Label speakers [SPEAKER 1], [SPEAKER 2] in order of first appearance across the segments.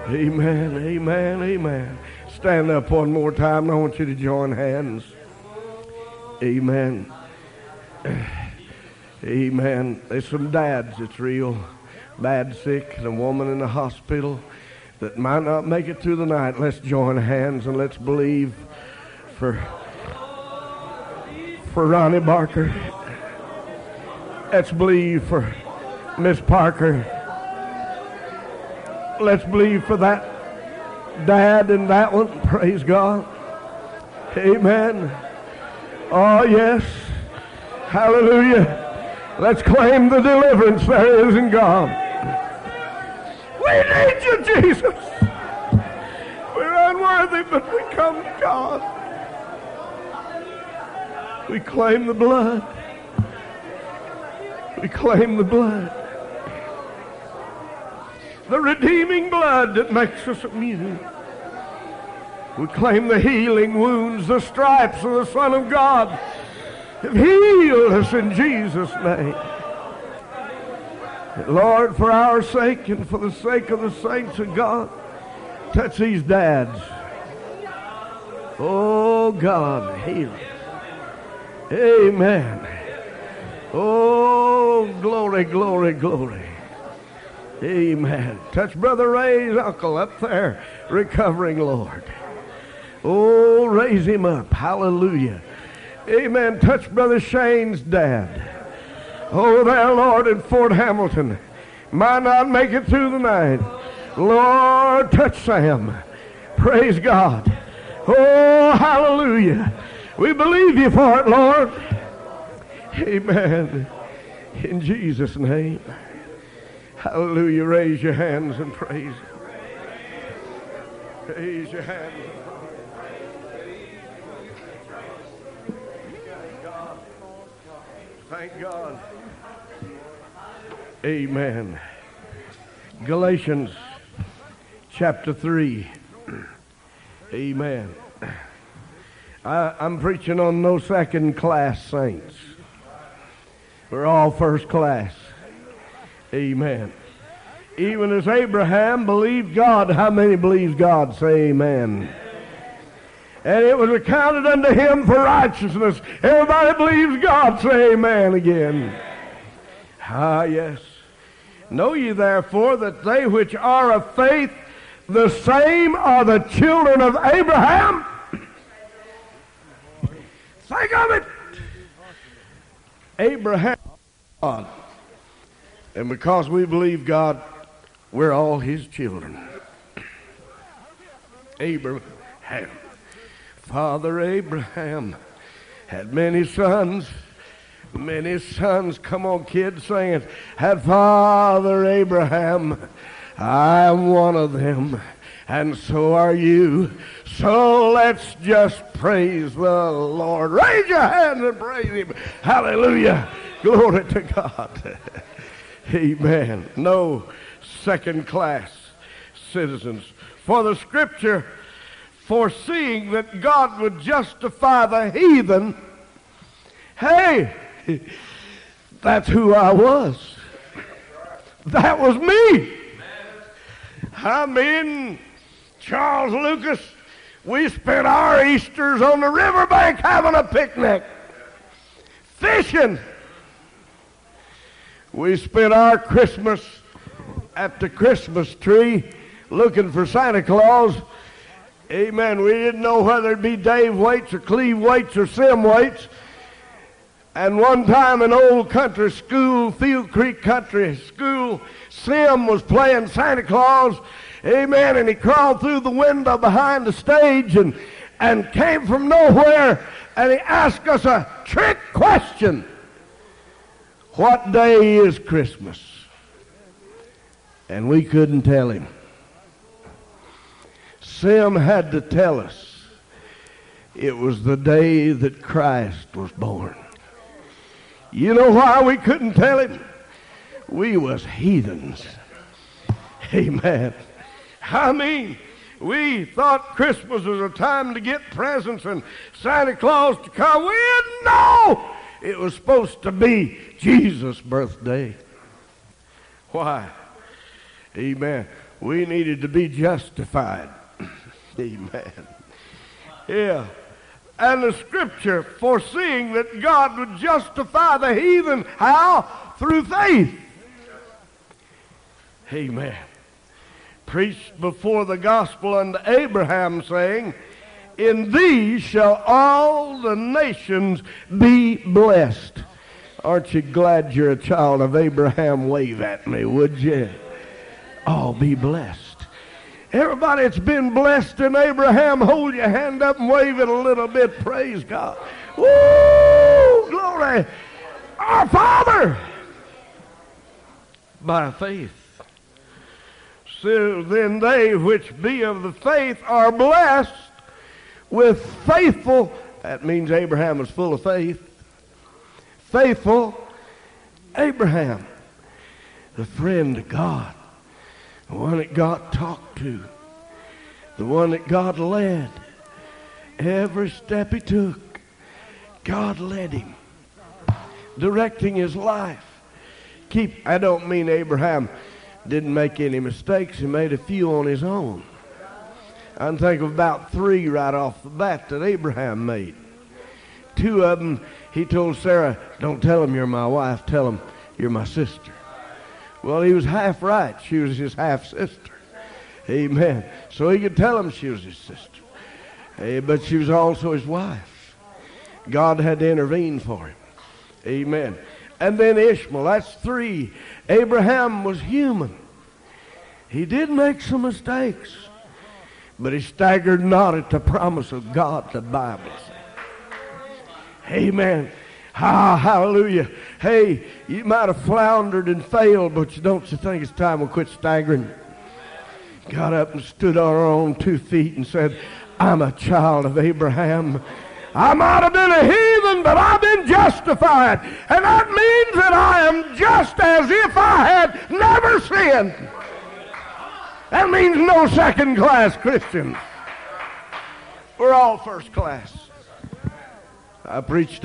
[SPEAKER 1] Amen, amen, amen. Stand up one more time, and I want you to join hands. Amen. Amen. There's some dads that's real bad sick, and a woman in the hospital that might not make it through the night. Let's join hands and let's believe for Ronnie Barker. Let's believe for Miss Parker. Let's believe for that dad and that one. Praise God. Amen. Oh, yes. Hallelujah. Let's claim the deliverance there is in God. We need you, Jesus. We're unworthy, but we come to God. We claim the blood. We claim the blood. The redeeming blood that makes us immune. We claim the healing wounds, the stripes of the Son of God have healed us in Jesus' name. And Lord, for our sake and for the sake of the saints of God, touch these dads. Oh, God, heal. Amen. Oh, glory, glory, glory. Amen. Touch Brother Ray's uncle up there, recovering, Lord. Oh, raise him up. Hallelujah. Amen. Touch Brother Shane's dad. Oh, there, Lord, in Fort Hamilton. Might not make it through the night. Lord, touch Sam. Praise God. Oh, hallelujah. We believe you for it, Lord. Amen. In Jesus' name. Hallelujah. Raise your hands and praise Him. Raise your hands and thank God. Amen. Galatians chapter 3. Amen. I'm preaching on no second class saints. We're all first class. Amen. Even as Abraham believed God, how many believes God? Say amen. And it was accounted unto him for righteousness. Everybody believes God. Say amen again. Ah, yes. Know ye therefore that they which are of faith, the same are the children of Abraham. Think of it. Abraham, God. And because we believe God, we're all His children. Abraham. Father Abraham had many sons. Many sons. Come on, kids, sing it. Had Father Abraham. I'm one of them. And so are you. So let's just praise the Lord. Raise your hands and praise Him. Hallelujah. Glory to God. Amen. No second-class citizens. For the Scripture, foreseeing that God would justify the heathen, hey, that's who I was. That was me. I mean, Charles Lucas, we spent our Easters on the riverbank having a picnic, fishing. We spent our Christmas at the Christmas tree looking for Santa Claus. Amen. We didn't know whether it'd be Dave Waits or Cleve Waits or Sim Waits. And one time in old country school, Field Creek Country School, Sim was playing Santa Claus. Amen. And he crawled through the window behind the stage and came from nowhere, and he asked us a trick question. What day is Christmas? And we couldn't tell him. Sim had to tell us it was the day that Christ was born. You know why we couldn't tell him? We was heathens. Amen. I mean, we thought Christmas was a time to get presents and Santa Claus to come. We didn't know it was supposed to be Jesus' birthday. Why? Amen. We needed to be justified. Amen. Yeah. And the scripture foreseeing that God would justify the heathen. How? Through faith. Amen. Preached before the gospel unto Abraham, saying, in these shall all the nations be blessed. Aren't you glad you're a child of Abraham? Wave at me, would you? All be blessed. Everybody that's been blessed in Abraham, hold your hand up and wave it a little bit. Praise God. Woo! Glory. Our Father, by faith. So then they which be of the faith are blessed with faithful, that means Abraham was full of faith, faithful Abraham, the friend of God, the one that God talked to, the one that God led. Every step he took, God led him, directing his life. I don't mean Abraham didn't make any mistakes. He made a few on his own. I can think of about 3 right off the bat that Abraham made. 2 of them, he told Sarah, don't tell him you're my wife, tell him you're my sister. Well, he was half right. She was his half sister. Amen. So he could tell him she was his sister. But she was also his wife. God had to intervene for him. Amen. And then Ishmael, that's 3. Abraham was human. He did make some mistakes. But he staggered not at the promise of God, the Bible says. Amen. Hallelujah. Hey, you might have floundered and failed, but don't you think it's time we quit staggering? Got up and stood on our own 2 feet and said, I'm a child of Abraham. I might have been a heathen, but I've been justified. And that means that I am just as if I had never sinned. That means no second-class Christians. We're all first class. I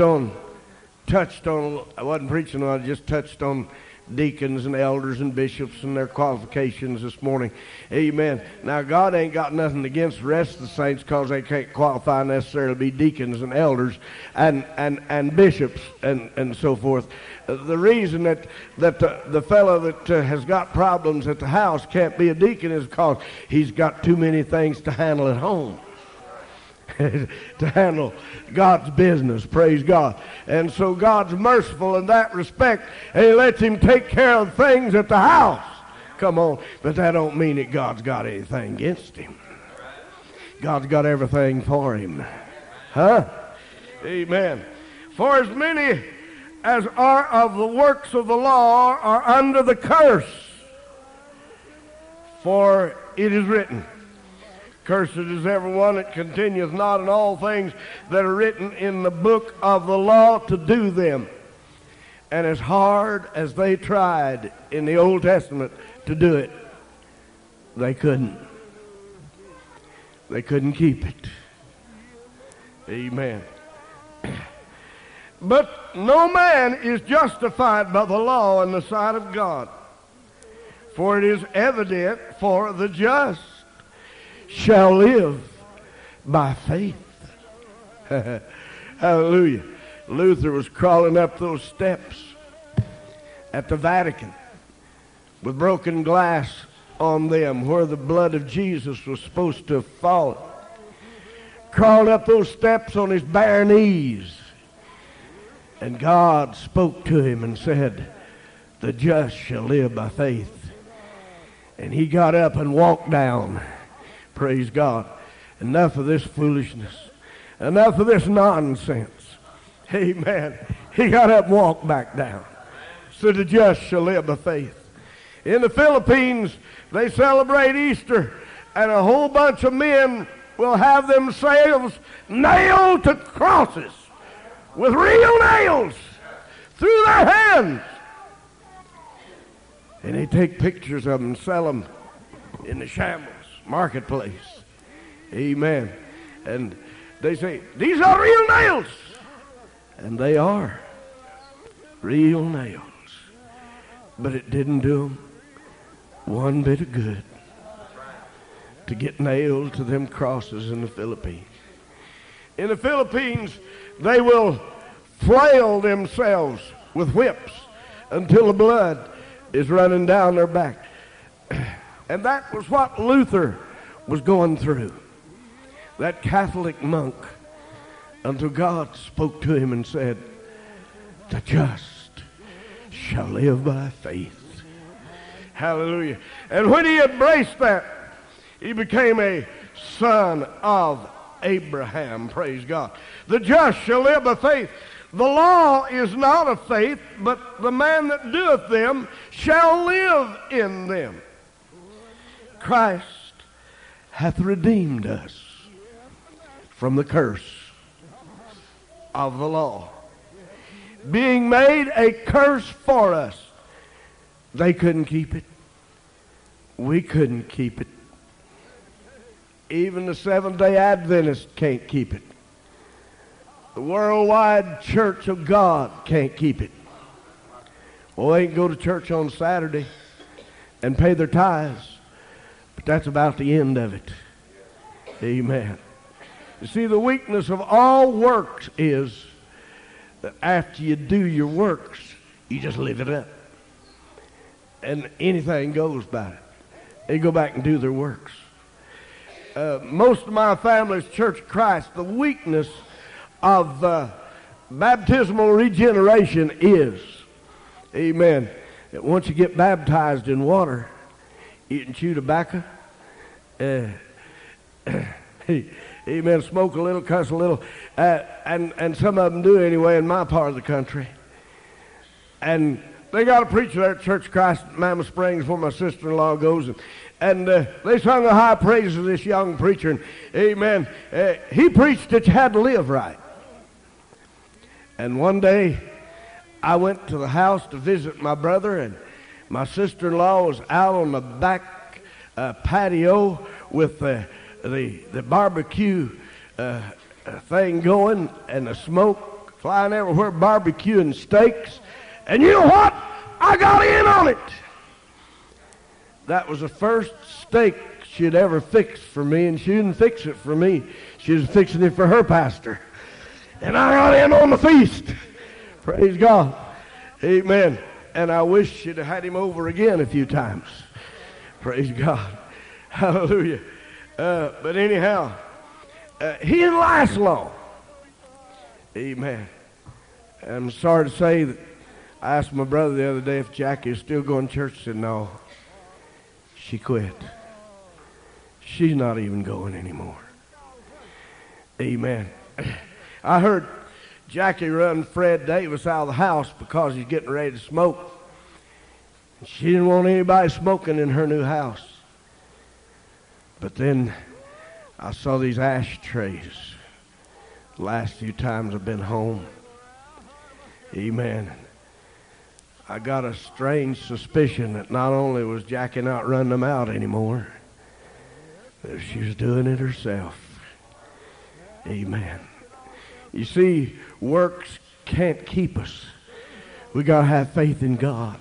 [SPEAKER 1] wasn't preaching on, I just touched on deacons and elders and bishops and their qualifications this morning. Amen. Now, God ain't got nothing against the rest of the saints because they can't qualify necessarily to be deacons and elders and bishops and so forth. The reason that the fellow that has got problems at the house can't be a deacon is because he's got too many things to handle at home. To handle God's business, praise God. And so God's merciful in that respect, and he lets him take care of things at the house. Come on. But that don't mean that God's got anything against him. God's got everything for him. Huh? Amen. For as many as are of the works of the law are under the curse. For it is written, cursed is everyone that continueth not in all things that are written in the book of the law to do them. And as hard as they tried in the Old Testament to do it, they couldn't. They couldn't keep it. Amen. But no man is justified by the law in the sight of God. For it is evident, for the just shall live by faith. Hallelujah. Luther was crawling up those steps at the Vatican with broken glass on them where the blood of Jesus was supposed to have fallen. Crawled up those steps on his bare knees. And God spoke to him and said, the just shall live by faith. And he got up and walked down. Praise God. Enough of this foolishness. Enough of this nonsense. Amen. He got up and walked back down. So the just shall live by faith. In the Philippines, they celebrate Easter, and a whole bunch of men will have themselves nailed to crosses with real nails through their hands. And they take pictures of them and sell them in the shambles marketplace. Amen. And they say, these are real nails. And they are real nails. But it didn't do them one bit of good. to get nailed to them crosses in the Philippines. In the Philippines, they will flail themselves with whips until the blood is running down their back. And that was what Luther was going through. That Catholic monk, until God spoke to him and said, "The just shall live by faith." Hallelujah. And when he embraced that, he became a son of Abraham. Praise God. The just shall live by faith. The law is not of faith, but the man that doeth them shall live in them. Christ hath redeemed us from the curse of the law, being made a curse for us. They couldn't keep it. We couldn't keep it. Even the Seventh-day Adventists can't keep it. The worldwide church of God can't keep it. Well, they can go to church on Saturday and pay their tithes, but that's about the end of it. Amen. You see, the weakness of all works is that after you do your works, you just live it up. And anything goes by it. They go back and do their works. Most of my family's Church of Christ, the weakness of baptismal regeneration is, amen, that once you get baptized in water, eat and chew tobacco, amen, smoke a little, cuss a little, and some of them do anyway in my part of the country. And they got a preacher there at Church of Christ at Mammoth Springs where my sister-in-law goes, and they sung the high praises of this young preacher, and amen, he preached that you had to live right. And one day, I went to the house to visit my brother, and my sister-in-law was out on the back patio with the barbecue thing going and the smoke flying everywhere, barbecuing steaks. And you know what? I got in on it. That was the first steak she'd ever fixed for me, and she didn't fix it for me. She was fixing it for her pastor. And I got in on the feast. Praise God. Amen. And I wish she'd have had him over again a few times. Praise God. Hallelujah. But anyhow, he didn't last long. Amen. I'm sorry to say that I asked my brother the other day if Jackie is still going to church. He said, no, she quit. She's not even going anymore. Amen. I heard Jackie run Fred Davis out of the house because he's getting ready to smoke. She didn't want anybody smoking in her new house. But then I saw these ashtrays the last few times I've been home. Amen. I got a strange suspicion that not only was Jackie not running them out anymore, but she was doing it herself. Amen. You see, works can't keep us. We got to have faith in God.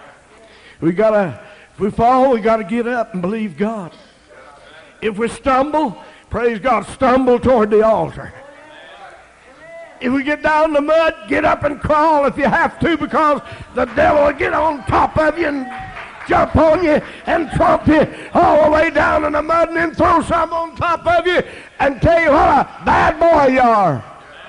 [SPEAKER 1] If we fall, we got to get up and believe God. If we stumble, praise God, stumble toward the altar. If we get down in the mud, get up and crawl if you have to, because the devil will get on top of you and jump on you and trump you all the way down in the mud and then throw some on top of you and tell you what a bad boy you are.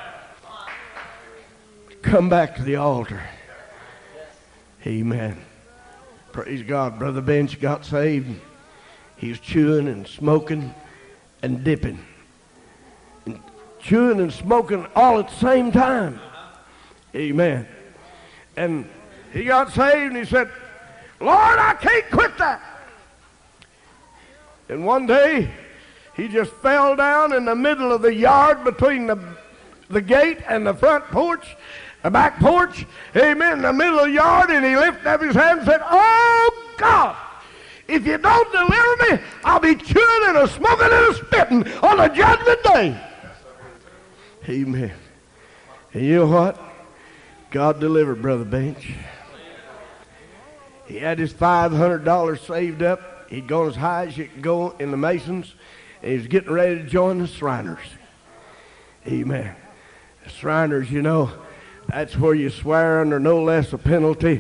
[SPEAKER 1] Come back to the altar. Amen. Praise God. Brother Bench got saved. He was chewing and smoking and dipping. Chewing and smoking all at the same time. Amen. And he got saved and he said, Lord, I can't quit that. And one day, he just fell down in the middle of the yard between the gate and the front porch, the back porch, amen, in the middle of the yard, and he lifted up his hand and said, oh, God, if you don't deliver me, I'll be chewing and a smoking and a spitting on the judgment day. Amen. And you know what? God delivered Brother Bench. He had his $500 saved up. he'd gone as high as you could go in the Masons, and he was getting ready to join the Shriners. Amen. The Shriners, you know, that's where you swear under no less a penalty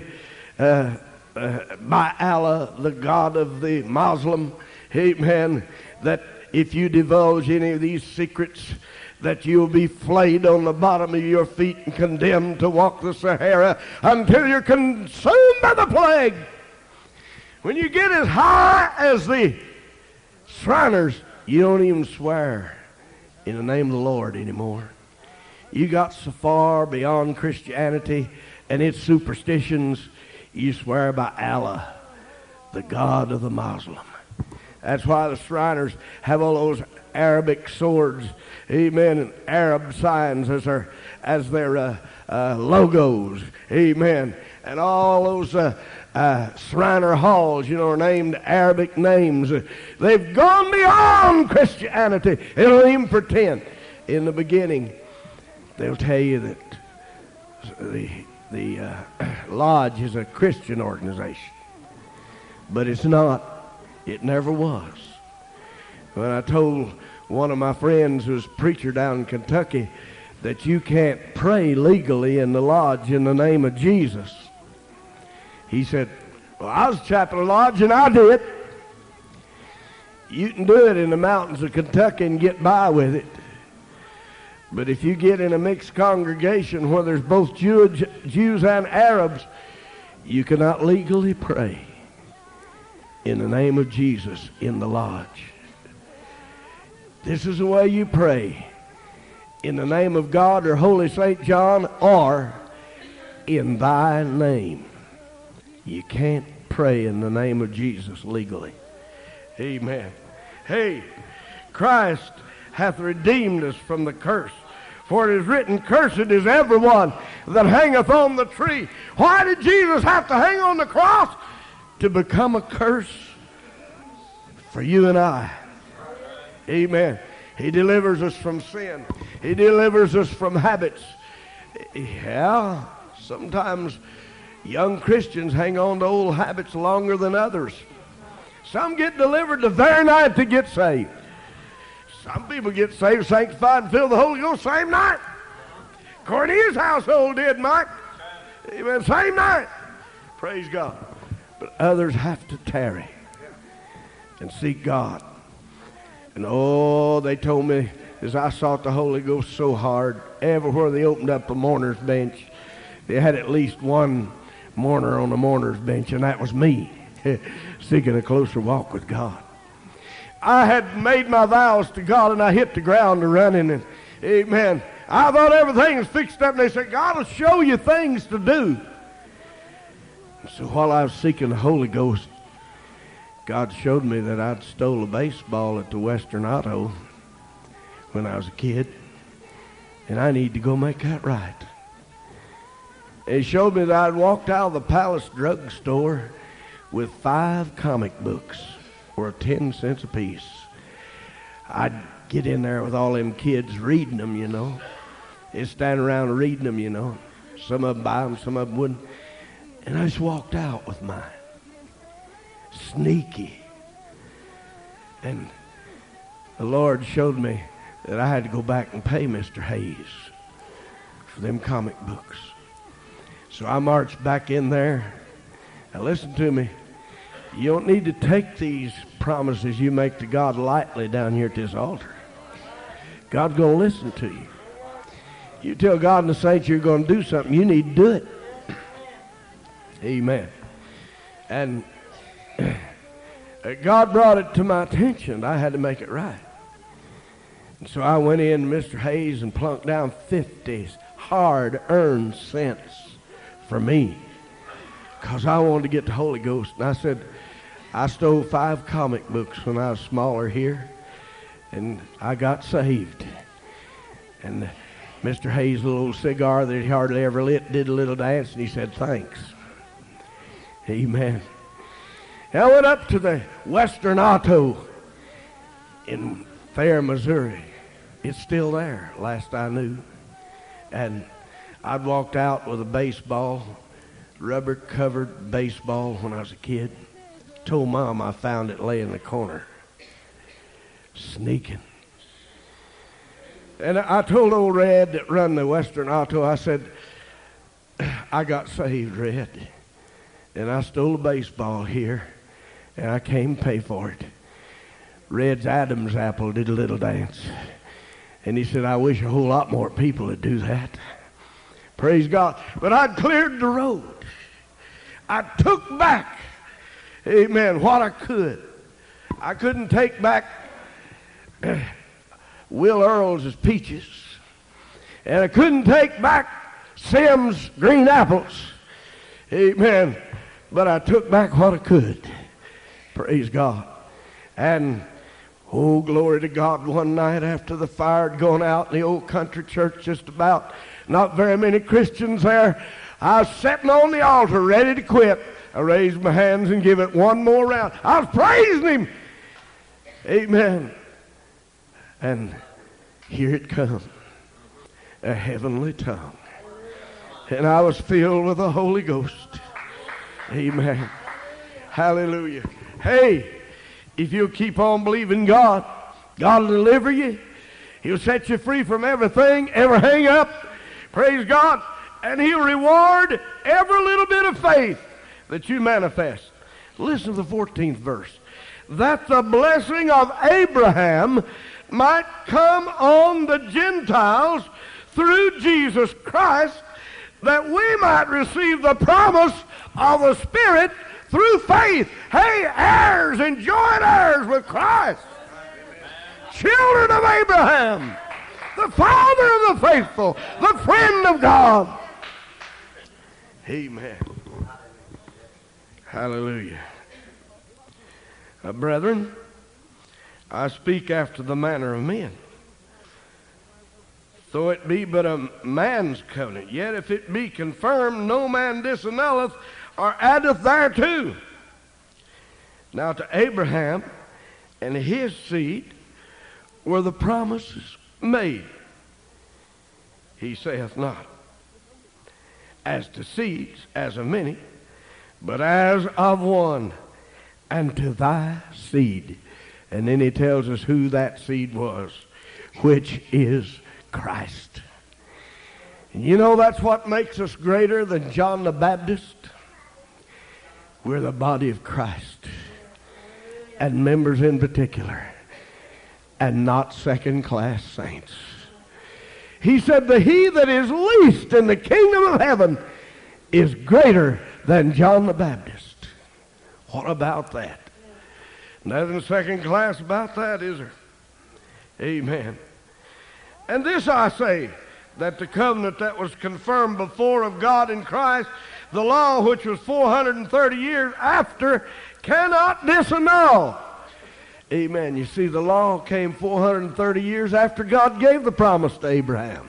[SPEAKER 1] by Allah, the God of the Muslim, amen, that if you divulge any of these secrets, that you'll be flayed on the bottom of your feet and condemned to walk the Sahara until you're consumed by the plague. When you get as high as the Shriners, you don't even swear in the name of the Lord anymore. You got so far beyond Christianity and its superstitions, you swear by Allah, the God of the Muslim. That's why the Shriners have all those Arabic swords, amen, and Arab signs as their logos, amen, and all those Shriner halls, you know, are named Arabic names. They've gone beyond Christianity. They don't even pretend. In the beginning, they'll tell you that the lodge is a Christian organization, but it's not. It never was. When I told one of my friends who's a preacher down in Kentucky that you can't pray legally in the lodge in the name of Jesus, he said, well, I was chaplain of the lodge and I did. You can do it in the mountains of Kentucky and get by with it. But if you get in a mixed congregation where there's both Jews and Arabs, you cannot legally pray in the name of Jesus in the lodge. This is the way you pray. In the name of God or Holy St. John, or in thy name. You can't pray in the name of Jesus legally. Amen. Hey, Christ hath redeemed us from the curse. For it is written, cursed is everyone that hangeth on the tree. Why did Jesus have to hang on the cross? To become a curse for you and I. Amen. He delivers us from sin. He delivers us from habits. Yeah, sometimes young Christians hang on to old habits longer than others. Some get delivered the very night they get saved. Some people get saved, sanctified, and filled with the Holy Ghost same night. Cornelius' household did, Mike. Amen. Same night. Praise God. But others have to tarry and seek God. And oh, they told me as I sought the Holy Ghost so hard, everywhere they opened up a mourner's bench, they had at least one mourner on the mourner's bench, and that was me, seeking a closer walk with God. I had made my vows to God, and I hit the ground running, and amen. I thought everything was fixed up, and they said, God will show you things to do. So while I was seeking the Holy Ghost, God showed me that I'd stole a baseball at the Western Auto when I was a kid, and I need to go make that right. He showed me that I'd walked out of the Palace Drug Store with 5 comic books for 10 cents apiece. I'd get in there with all them kids reading them, you know. They'd stand around reading them, you know. Some of them buy them, some of them wouldn't. And I just walked out with mine. Sneaky. And the Lord showed me that I had to go back and pay Mr. Hayes for them comic books. So I marched back in there. Now listen to me. You don't need to take these promises you make to God lightly down here at this altar. God's going to listen to you. You tell God and the saints you're going to do something, you need to do it. Amen. And God brought it to my attention. I had to make it right. And so I went in to Mr. Hayes and plunked down 50 hard-earned cents for me because I wanted to get the Holy Ghost. And I said, I stole 5 comic books when I was smaller here, and I got saved. And Mr. Hayes' little cigar that he hardly ever lit did a little dance, and he said, thanks. Amen. I went up to the Western Auto in Fair, Missouri. It's still there, last I knew. And I'd walked out with a baseball, rubber-covered baseball when I was a kid. Told Mom I found it laying in the corner, sneaking. And I told old Red that run the Western Auto, I said, I got saved, Red, and I stole a baseball here, and I came to pay for it. Red's Adam's apple did a little dance. And he said, I wish a whole lot more people would do that. Praise God. But I'd cleared the road. I took back, amen, what I could. I couldn't take back Will Earl's peaches. And I couldn't take back Sim's green apples. Amen. But I took back what I could. Praise God. And oh, glory to God, one night after the fire had gone out in the old country church, just about, not very many Christians there, I was sitting on the altar ready to quit. I raised my hands and give it one more round. I was praising him. Amen. And here it comes, a heavenly tongue. And I was filled with the Holy Ghost. Amen. Hallelujah. Hey, if you'll keep on believing God, God will deliver you. He'll set you free from everything, every hang up. Praise God. And he'll reward every little bit of faith that you manifest. Listen to the 14th verse. That the blessing of Abraham might come on the Gentiles through Jesus Christ, that we might receive the promise of the Spirit through faith. Hey, heirs and joint heirs with Christ. Children of Abraham, the father of the faithful, the friend of God. Amen. Hallelujah. Brethren, I speak after the manner of men. Though it be but a man's covenant, yet if it be confirmed, no man disannulleth or addeth thereto. Now to Abraham and his seed were the promises made. He saith not, as to seeds, as of many, but as of one, and to thy seed. And then he tells us who that seed was, which is Christ. And you know that's what makes us greater than John the Baptist. We're the body of Christ, and members in particular, and not second-class saints. He said that he that is least in the kingdom of heaven is greater than John the Baptist. What about that? Nothing second class about that, is there? Amen. And this I say, that the covenant that was confirmed before of God in Christ, the law which was 430 years after, cannot disannul. Amen. You see, the law came 430 years after God gave the promise to Abraham.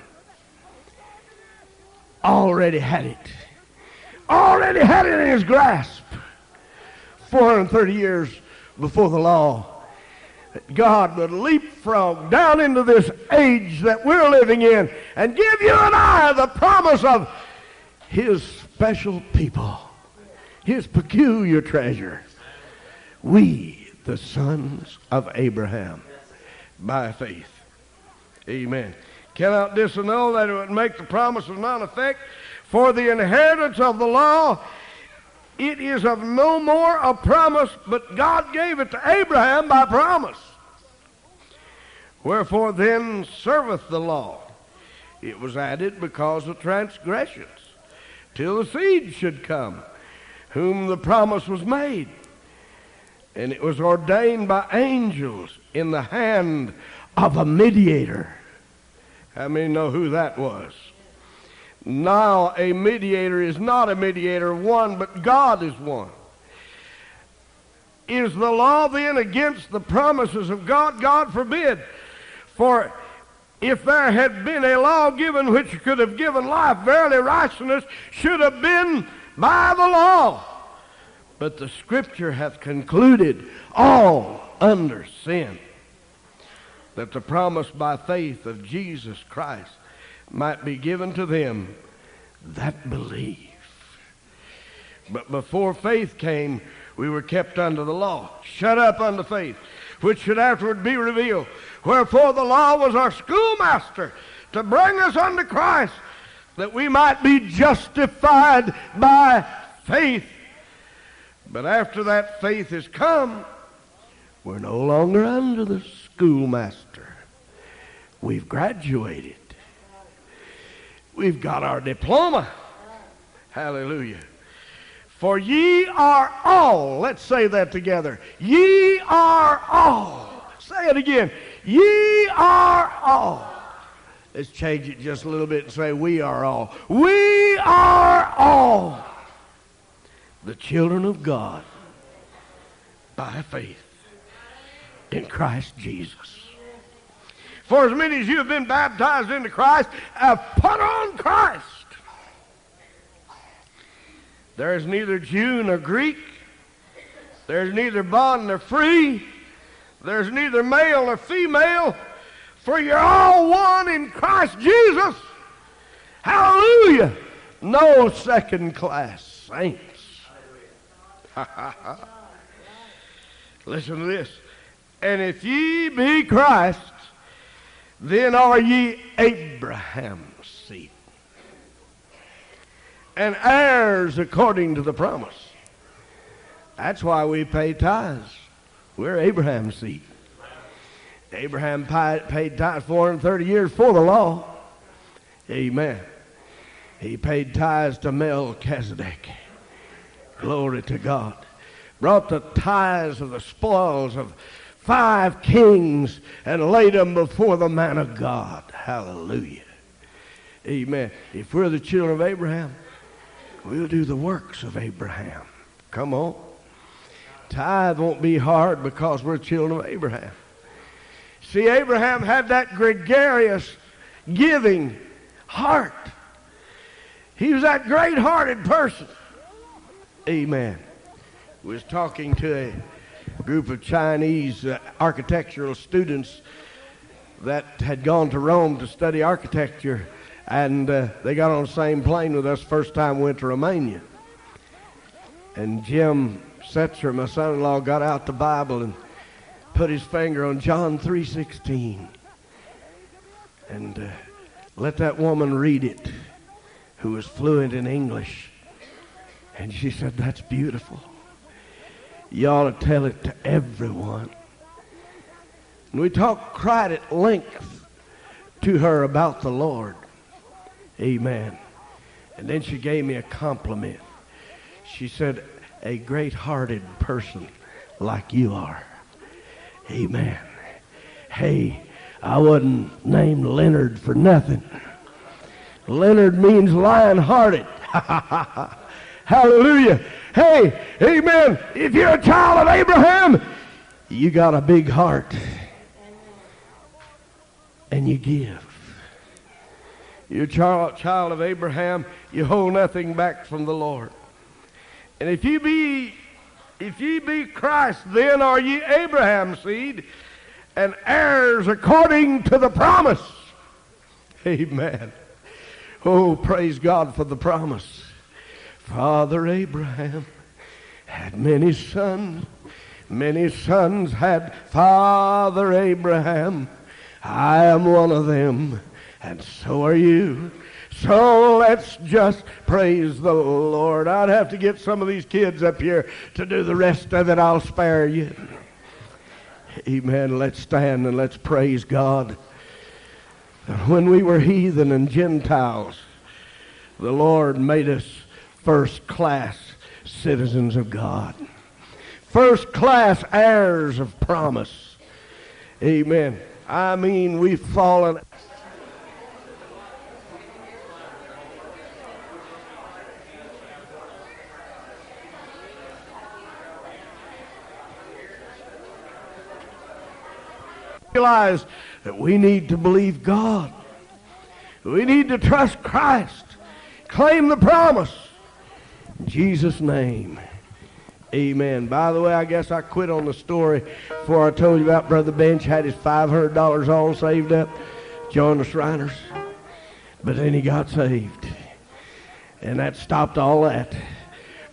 [SPEAKER 1] Already had it. Already had it in his grasp. 430 years before the law. That God would leapfrog down into this age that we're living in and give you and I the promise of his special people, his peculiar treasure. We, the sons of Abraham, by faith. Amen. Cannot disannul that it would make the promise of none effect. For the inheritance of the law, it is of no more a promise, but God gave it to Abraham by promise. Wherefore then serveth the law. It was added because of transgressions, till the seed should come, whom the promise was made. And it was ordained by angels in the hand of a mediator. How many know who that was? Now a mediator is not a mediator of one, but God is one. Is the law then against the promises of God? God forbid. For if there had been a law given which could have given life, verily righteousness should have been by the law. But the Scripture hath concluded all under sin, that the promise by faith of Jesus Christ might be given to them that believe. But before faith came, We were kept under the law, shut up unto faith, which should afterward be revealed. Wherefore the law was our schoolmaster to bring us unto Christ, that we might be justified by faith. But after that faith is come, we're no longer under the schoolmaster. We've graduated. We've got our diploma. Hallelujah. For ye are all, let's say that together. Ye are all. Say it again. Ye are all. Let's change it just a little bit and say we are all. We are all the children of God by faith in Christ Jesus. For as many as you have been baptized into Christ have put on Christ. There is neither Jew nor Greek. There's neither bond nor free. There's neither male nor female. For you're all one in Christ Jesus. Hallelujah. No second-class saints. Listen to this. And if ye be Christ, then are ye Abraham's seed, and heirs according to the promise. That's why we pay tithes. We're Abraham's seed. Abraham paid tithes 430 years before the law. Amen. He paid tithes to Melchizedek. Glory to God. Brought the tithes of the spoils of 5 kings and laid them before the man of God. Hallelujah. Amen. If we're the children of Abraham, we'll do the works of Abraham. Come on. Tithe won't be hard because we're children of Abraham. See, Abraham had that gregarious, giving heart. He was that great-hearted person. Amen. We was talking to a group of Chinese architectural students that had gone to Rome to study architecture, and they got on the same plane with us first time we went to Romania. And Jim Setzer, my son-in-law, got out the Bible and put his finger on John 3:16 and let that woman read it, who was fluent in English. And she said, that's beautiful. You ought to tell it to everyone. And we cried at length to her about the Lord. Amen. And then she gave me a compliment. She said, a great-hearted person like you are. Amen. Hey, I wasn't named Leonard for nothing. Leonard means lion-hearted. Hallelujah. Hey, amen. If you're a child of Abraham, you got a big heart. And you give. You're a child of Abraham, you hold nothing back from the Lord. And if ye be Christ, then are ye Abraham's seed, and heirs according to the promise. Amen. Oh, praise God for the promise. Father Abraham had many sons. Many sons had Father Abraham. I am one of them, and so are you. So let's just praise the Lord. I'd have to get some of these kids up here to do the rest of it. I'll spare you. Amen. Let's stand and let's praise God. When we were heathen and Gentiles, the Lord made us first-class citizens of God. First-class heirs of promise. Amen. I mean, we've fallen. Realize that we need to believe God. We need to trust Christ. Claim the promise. In Jesus' name. Amen. By the way, I guess I quit on the story before I told you about Brother Bench had his $500 all saved up, joined the Shriners. But then he got saved. And that stopped all that.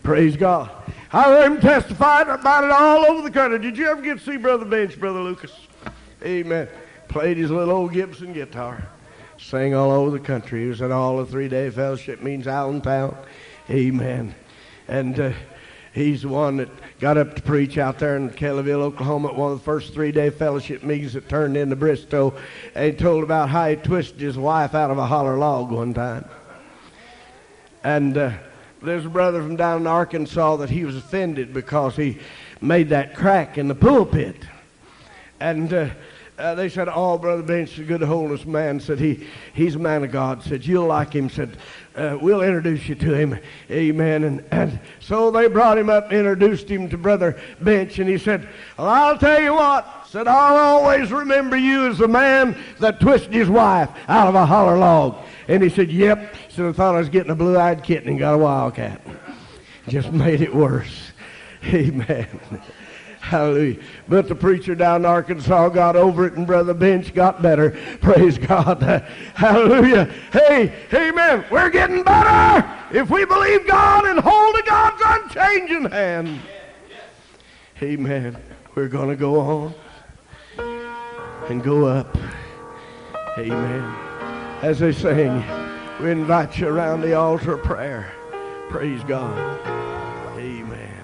[SPEAKER 1] Praise God. I heard him testify about it all over the country. Did you ever get to see Brother Bench, Brother Lucas? Amen. Played his little old Gibson guitar. Sang all over the country. He was at all the 3-day fellowship meetings out in town. Amen. And he's the one that got up to preach out there in Kellyville, Oklahoma at one of the first 3-day fellowship meetings that turned into Bristow. And he told about how he twisted his wife out of a holler log one time. And there's a brother from down in Arkansas that he was offended because he made that crack in the pulpit. And they said, oh, Brother Bench is a good holiness man. Said he's a man of God. Said, you'll like him. Said, we'll introduce you to him. Amen. And so they brought him up and introduced him to Brother Bench. And he said, well, I'll tell you what. Said, I'll always remember you as the man that twisted his wife out of a holler log. And he said, yep. So I thought I was getting a blue-eyed kitten and got a wildcat. Just made it worse. Amen. Hallelujah. But the preacher down in Arkansas got over it and Brother Bench got better. Praise God. Hallelujah. Hey, amen. We're getting better if we believe God and hold to God's unchanging hand. Amen. We're going to go on and go up. Amen. As they sing, we invite you around the altar of prayer. Praise God. Amen.